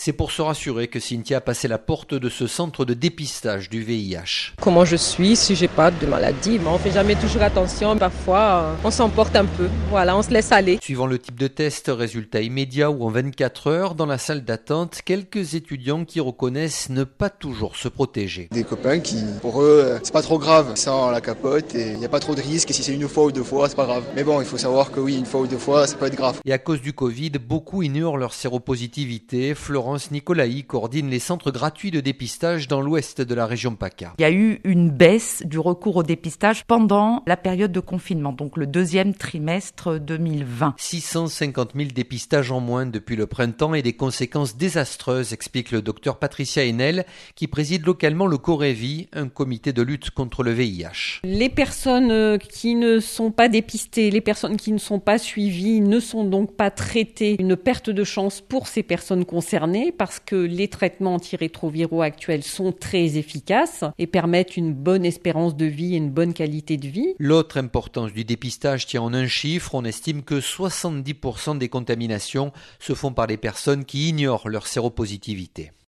C'est pour se rassurer que Cynthia a passé la porte de ce centre de dépistage du VIH. Comment je suis, si j'ai pas de maladie, mais on fait jamais toujours attention. Parfois, on s'emporte un peu. Voilà, on se laisse aller. Suivant le type de test, résultat immédiat ou en 24 heures, dans la salle d'attente, quelques étudiants qui reconnaissent ne pas toujours se protéger. Des copains qui, pour eux, c'est pas trop grave, sans la capote et il n'y a pas trop de risques. Et si c'est une fois ou deux fois, c'est pas grave. Mais bon, il faut savoir que oui, une fois ou deux fois, ça peut être grave. Et à cause du Covid, beaucoup ignorent leur séropositivité. Florence Nicolaï coordonne les centres gratuits de dépistage dans l'ouest de la région PACA. Il y a eu une baisse du recours au dépistage pendant la période de confinement, donc le deuxième trimestre 2020. 650 000 dépistages en moins depuis le printemps et des conséquences désastreuses, explique le docteur Patricia Henel, qui préside localement le Corévi, un comité de lutte contre le VIH. Les personnes qui ne sont pas dépistées, les personnes qui ne sont pas suivies ne sont donc pas traitées. Une perte de chance pour ces personnes concernées parce que les traitements antirétroviraux actuels sont très efficaces et permettent une bonne espérance de vie et une bonne qualité de vie. L'autre importance du dépistage tient en un chiffre. On estime que 70% des contaminations se font par les personnes qui ignorent leur séropositivité.